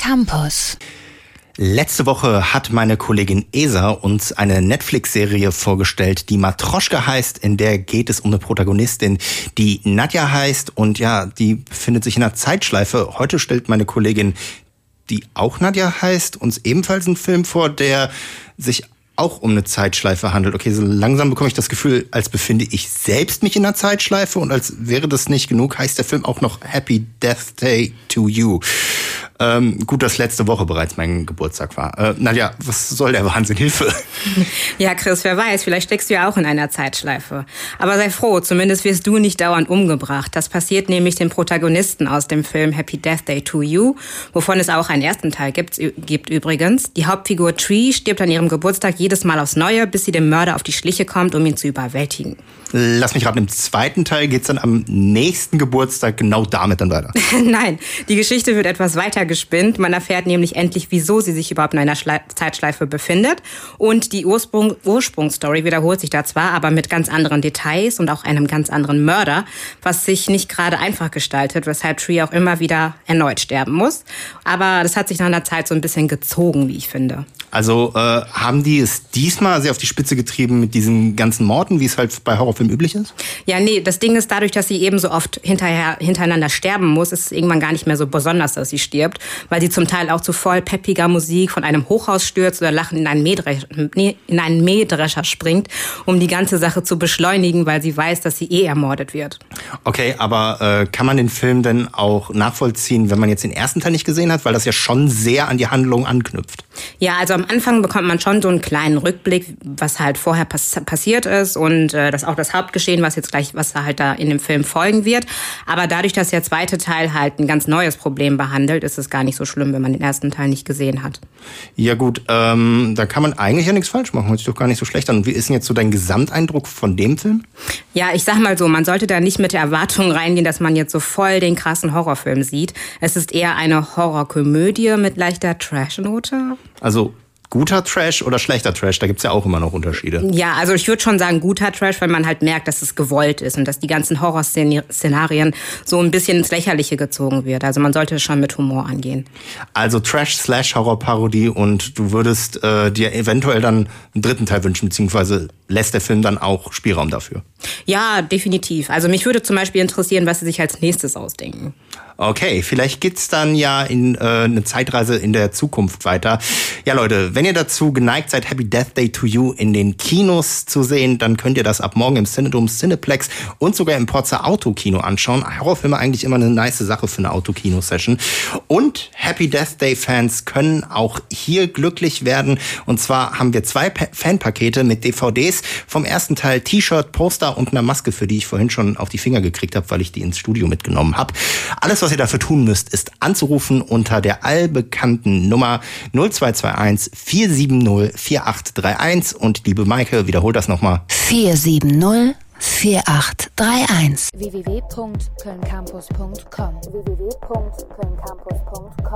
Campus. Letzte Woche hat meine Kollegin Esa uns eine Netflix-Serie vorgestellt, die Matroschka heißt. In der geht es um eine Protagonistin, die Nadja heißt. Und ja, die befindet sich in einer Zeitschleife. Heute stellt meine Kollegin, die auch Nadja heißt, uns ebenfalls einen Film vor, der sich auch um eine Zeitschleife handelt. Okay, so langsam bekomme ich das Gefühl, als befinde ich selbst mich in einer Zeitschleife. Und als wäre das nicht genug, heißt der Film auch noch Happy Death Day to You. Gut, dass letzte Woche bereits mein Geburtstag war. Nadja, was soll der Wahnsinn? Hilfe! Ja, Chris, wer weiß, vielleicht steckst du ja auch in einer Zeitschleife. Aber sei froh, zumindest wirst du nicht dauernd umgebracht. Das passiert nämlich den Protagonisten aus dem Film Happy Death Day to You, wovon es auch einen ersten Teil gibt übrigens. Die Hauptfigur Tree stirbt an ihrem Geburtstag jedes Mal aufs Neue, bis sie dem Mörder auf die Schliche kommt, um ihn zu überwältigen. Lass mich raten, im zweiten Teil geht's dann am nächsten Geburtstag genau damit dann weiter. Nein, die Geschichte wird etwas weiter gespinnt. Man erfährt nämlich endlich, wieso sie sich überhaupt in einer Zeitschleife befindet. Und die Ursprungsstory wiederholt sich da zwar, aber mit ganz anderen Details und auch einem ganz anderen Mörder, was sich nicht gerade einfach gestaltet, weshalb Tree auch immer wieder erneut sterben muss. Aber das hat sich nach einer Zeit so ein bisschen gezogen, wie ich finde. Also haben die es diesmal sehr auf die Spitze getrieben mit diesen ganzen Morden, wie es halt bei Horrorfilmen üblich ist? Ja, nee, das Ding ist, dadurch, dass sie eben so oft hintereinander sterben muss, ist es irgendwann gar nicht mehr so besonders, dass sie stirbt, weil sie zum Teil auch zu voll peppiger Musik von einem Hochhaus stürzt oder lachend in einen Mähdrescher springt, um die ganze Sache zu beschleunigen, weil sie weiß, dass sie ermordet wird. Okay, aber kann man den Film denn auch nachvollziehen, wenn man jetzt den ersten Teil nicht gesehen hat, weil das ja schon sehr an die Handlung anknüpft? Ja, also am Anfang bekommt man schon so einen kleinen Rückblick, was halt vorher passiert ist und das Hauptgeschehen, was halt da in dem Film folgen wird. Aber dadurch, dass der zweite Teil halt ein ganz neues Problem behandelt, ist es gar nicht so schlimm, wenn man den ersten Teil nicht gesehen hat. Ja gut, da kann man eigentlich ja nichts falsch machen. Hört sich doch gar nicht so schlecht an. Und wie ist denn jetzt so dein Gesamteindruck von dem Film? Ja, ich sag mal so, man sollte da nicht mit der Erwartung reingehen, dass man jetzt so voll den krassen Horrorfilm sieht. Es ist eher eine Horrorkomödie mit leichter Trash-Note. Also guter Trash oder schlechter Trash? Da gibt's ja auch immer noch Unterschiede. Ja, also ich würde schon sagen guter Trash, weil man halt merkt, dass es gewollt ist und dass die ganzen Horrorszenarien so ein bisschen ins Lächerliche gezogen wird. Also man sollte es schon mit Humor angehen. Also Trash/Horror-Parodie und du würdest dir eventuell dann einen dritten Teil wünschen, beziehungsweise lässt der Film dann auch Spielraum dafür? Ja, definitiv. Also mich würde zum Beispiel interessieren, was sie sich als nächstes ausdenken. Okay, vielleicht geht's dann ja in eine Zeitreise in der Zukunft weiter. Ja Leute, wenn ihr dazu geneigt seid, Happy Death Day to You in den Kinos zu sehen, dann könnt ihr das ab morgen im Cinedom, Cineplex und sogar im Porzer Autokino anschauen. Horrorfilme eigentlich immer eine nice Sache für eine Autokino-Session. Und Happy Death Day Fans können auch hier glücklich werden. Und zwar haben wir 2 Fanpakete mit DVDs vom ersten Teil, T-Shirt, Poster und einer Maske, für die ich vorhin schon auf die Finger gekriegt habe, weil ich die ins Studio mitgenommen habe. Alles, was ihr dafür tun müsst, ist anzurufen unter der allbekannten Nummer 0221 470 4831. Und liebe Maike, wiederhol das nochmal. 470 4831. www.kölncampus.com